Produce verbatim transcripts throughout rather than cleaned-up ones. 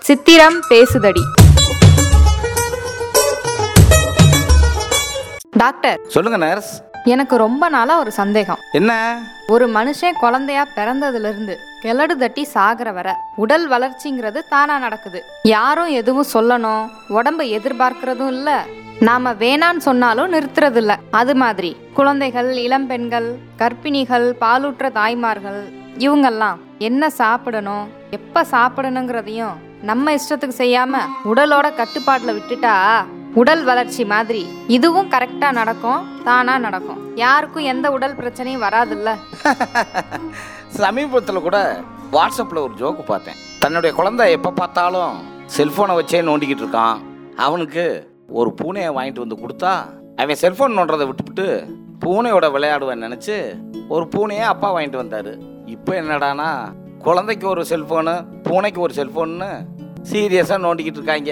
சித்திரம் பேசுதடி. டாக்டர் சொல்லுங்க நர்ஸ். எனக்கு ரொம்ப நாளா ஒரு சந்தேகம். என்ன? ஒரு மனுஷன் குழந்தையா பிறந்ததுல இருந்து கிளடு தட்டி சாகிற வர உடல் வளர்ச்சிங்கிறது தானா நடக்குது. யாரும் எதுவும் சொல்லணும், உடம்ப எதிர்பார்க்கறதும் இல்ல, நாம வேணான்னு சொன்னாலும் நிறுத்துறது இல்ல. அது மாதிரி குழந்தைகள், இளம் பெண்கள், கர்ப்பிணிகள், பாலூற்ற தாய்மார்கள் இவங்கெல்லாம் என்ன சாப்பிடணும், எப்ப சாப்பிடணுங்கிறதையும் நம்ம இஷ்டத்துக்கு செய்யாம உடலோட கட்டுப்பாட்டுல விட்டுட்டா உடல் வளர்ச்சி மாதிரி இதுவும் கரெக்டா நடக்கும், தானா நடக்கும். யாருக்கும் எந்த உடல் பிரச்சனையும் வராதுல்ல. சமீபத்தில் கூட வாட்ஸ்அப்பில் ஒரு ஜோக்கு பார்த்தேன். தன்னுடைய குழந்தை எப்போ பார்த்தாலும் செல்ஃபோனை வச்சே நோண்டிக்கிட்டு இருக்கான். அவனுக்கு ஒரு பூனையை வாங்கிட்டு வந்து கொடுத்தா அவன் செல்ஃபோன் நோண்டுறதை விட்டுவிட்டு பூனையோட விளையாடுவேன்னு நினச்சி ஒரு பூனையை அப்பா வாங்கிட்டு வந்தார். இப்போ என்னடானா குழந்தைக்கு ஒரு செல்ஃபோனு, பூனைக்கு ஒரு செல்ஃபோன்னு சீரியஸாக நோண்டிக்கிட்டு இருக்காங்க.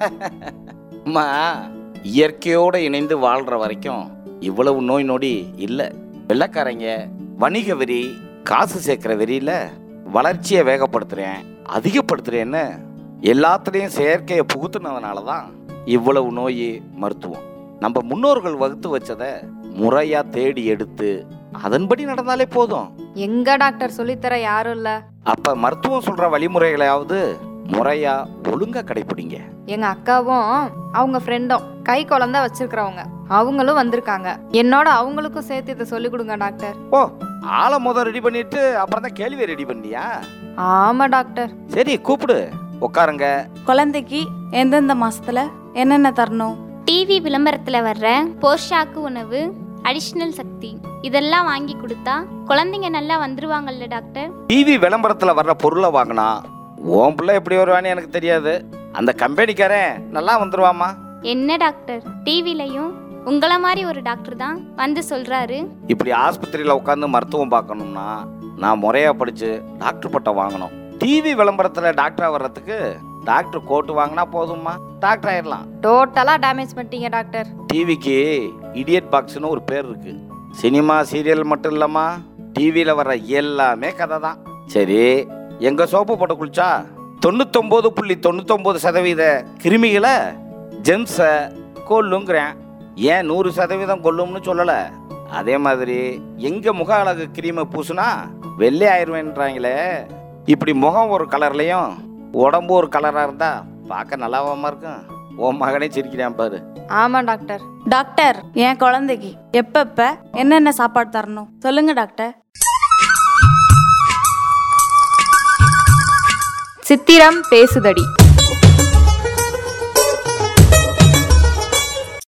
அம்மா, இயற்கையோடு இணைந்து வாழ்கிற வரைக்கும் இவ்வளவு நோய் நொடி இல்லை. வெள்ளைக்காரங்க வணிக வெறி, காசு சேர்க்குற வெறியில் வளர்ச்சியை வேகப்படுத்துகிறேன், அதிகப்படுத்துகிறேன்னு எல்லாத்துலேயும் செயற்கையை புகுத்துனதுனால தான் இவ்வளவு நோய். மருத்துவம் நம்ம முன்னோர்கள் வகுத்து வச்சதை முறையாக தேடி எடுத்து அதன்படி நடந்தாலே போதும். எங்க டாக்டர் சொல்லித்தர யாரும் இல்ல. அப்ப மருத்துவம் சொல்ற வழிமுறைகளையாவது முறையா ஒழுங்கா கடைபிடிங்க. எங்க அக்காவும் அவங்க ஃப்ரெண்டும் கை குழந்தை வச்சிருக்கிறவங்க, அவங்களும் வந்திருக்காங்க. என்னோட அவங்களுக்கும் சேர்த்து இதை சொல்லி கொடுங்க டாக்டர். ஓ, ஆளை முதல் ரெடி பண்ணிட்டு அப்புறம் தான் கேள்வியை ரெடி பண்ணியா? ஆமா டாக்டர். சரி, கூப்பிடு, உட்காருங்க. குழந்தைக்கு எந்தெந்த மாசத்துல என்னென்ன தரணும்? டிவி விளம்பரத்துல வர்ற போஷாக்கு உணவு, அடிஷனல் சக்தி இதெல்லாம் வாங்கி கொடுத்தா குழந்தைங்க நல்லா வந்துருவாங்கல்ல டாக்டர்? டிவி விளம்பரத்துல வர்ற பொருளை வாங்கினா உன் பிள்ளை எப்படி வருவான்னு எனக்கு தெரியாது, அந்த கம்பெனிக்காரன் நல்லா வந்துருவாமா. என்ன டாக்டர், டிவிலையும் உங்கள மாதிரி ஒரு டாக்டர் தான் வந்து சொல்றாரு. இப்படி ஆஸ்பத்திரியில உட்காந்து மருத்துவம் பார்க்கணும்னா நான் முறையா படிச்சு டாக்டர் பட்டம் வாங்கணும். டிவி விளம்பரத்துல டாக்டரா வர்றதுக்கு டாக்டர் கோட்டு வாங்கினா போதும்மா, டாக்டர் ஆயிடலாம். டோட்டலா டேமேஜ் பண்ணிட்டீங்க டாக்டர். டிவிக்கு இடியட் பாக்ஸ்னு ஒரு பேர் இருக்கு. சினிமா, சீரியல் மட்டும் இல்லம்மா, டிவியில வர்ற எல்லாமே கதை தான். சரி, எங்க சோப்பு போட்டு குளிச்சா தொண்ணூத்தொன்பது புள்ளி தொண்ணூத்தொன்பது சதவீத கிருமிகளை ஜெம்ஸை கொல்லுங்கிறேன், ஏன் நூறு சதவீதம் கொல்லும்னு சொல்லல? அதே மாதிரி எங்க முக அழகு கிரீமை பூசுனா வெள்ளை ஆயிடுவேன்றாங்களே, இப்படி முகம் ஒரு கலர்லயும் உடம்பு ஒரு கலரா இருந்தா பார்க்க நல்லாவாம இருக்கும். உன் மகனே சிரிக்கிறான் பாரு. ஆமா டாக்டர். டாக்டர், என் குழந்தைக்கு எப்பப்ப என்னென்ன சாப்பாடு தரணும் சொல்லுங்க டாக்டர். சித்திரம் பேசுதடி.